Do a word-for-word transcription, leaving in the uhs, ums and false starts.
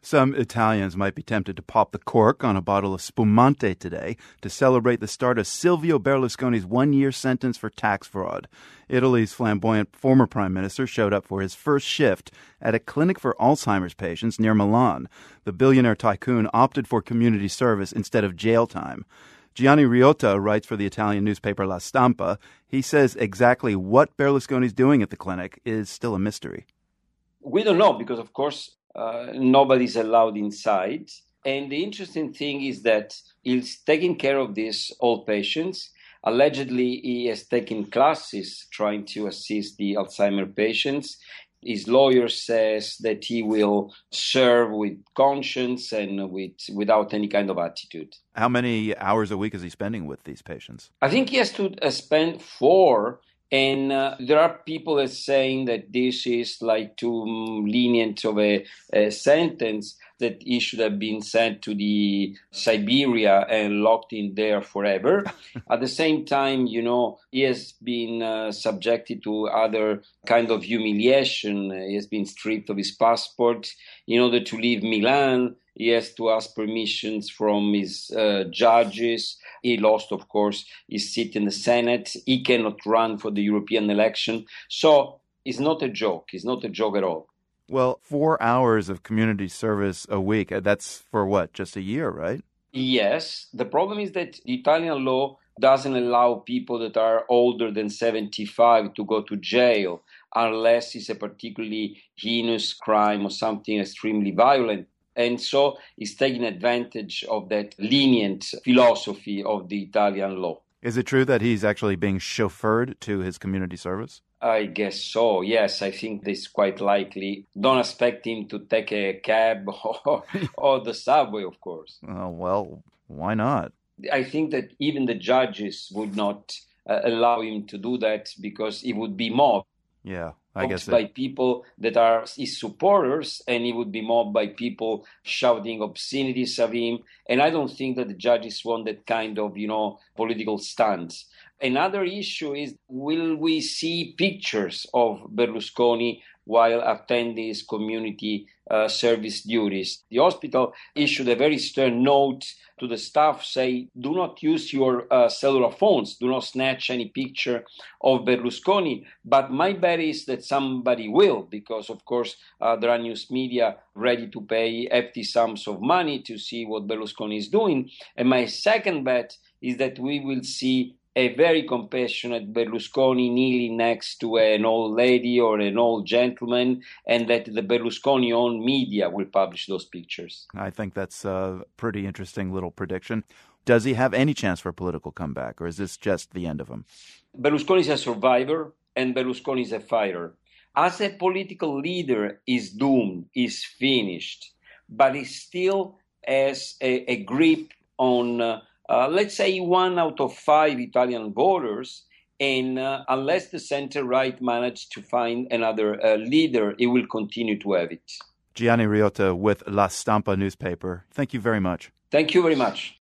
Some Italians might be tempted to pop the cork on a bottle of spumante today to celebrate the start of Silvio Berlusconi's one-year sentence for tax fraud. Italy's flamboyant former prime minister showed up for his first shift at a clinic for Alzheimer's patients near Milan. The billionaire tycoon opted for community service instead of jail time. Gianni Riotta writes for the Italian newspaper La Stampa. He says exactly what Berlusconi's doing at the clinic is still a mystery. We don't know because, of course, Uh, nobody's allowed inside. And the interesting thing is that he's taking care of these old patients. Allegedly, he has taken classes trying to assist the Alzheimer patients. His lawyer says that he will serve with conscience and with without any kind of attitude. How many hours a week is he spending with these patients? I think he has to uh, spend four. And uh, there are people that saying that this is like too lenient of a, a sentence, that he should have been sent to the Siberia and locked in there forever. At the same time, you know, he has been uh, subjected to other kind of humiliation. He has been stripped of his passport in order to leave Milan. He has to ask permissions from his uh, judges. He lost, of course, his seat in the Senate. He cannot run for the European election. So it's not a joke. It's not a joke at all. Well, four hours of community service a week, that's for what, just a year, right? Yes. The problem is that the Italian law doesn't allow people that are older than seventy-five to go to jail unless it's a particularly heinous crime or something extremely violent. And so he's taking advantage of that lenient philosophy of the Italian law. Is it true that he's actually being chauffeured to his community service? I guess so, yes. I think this is quite likely. Don't expect him to take a cab or, or the subway, of course. Oh, well, why not? I think that even the judges would not uh, allow him to do that because he would be mobbed. Yeah, I guess by it... people that are his supporters, and he would be mobbed by people shouting obscenities of him. And I don't think that the judges want that kind of, you know, political stance. Another issue is, will we see pictures of Berlusconi while attending his community uh, service duties? The hospital issued a very stern note to the staff, say, do not use your uh, cellular phones, do not snatch any picture of Berlusconi. But my bet is that somebody will, because, of course, uh, there are news media ready to pay hefty sums of money to see what Berlusconi is doing. And my second bet is that we will see a very compassionate Berlusconi kneeling next to an old lady or an old gentleman, and that the Berlusconi-owned media will publish those pictures. I think that's a pretty interesting little prediction. Does he have any chance for a political comeback, or is this just the end of him? Berlusconi is a survivor, and Berlusconi is a fighter. As a political leader, he's doomed, he's finished, but he still has a, a grip on uh, Uh, let's say one out of five Italian voters, and uh, unless the center-right manage to find another uh, leader, it will continue to have it. Gianni Riotta with La Stampa newspaper. Thank you very much. Thank you very much.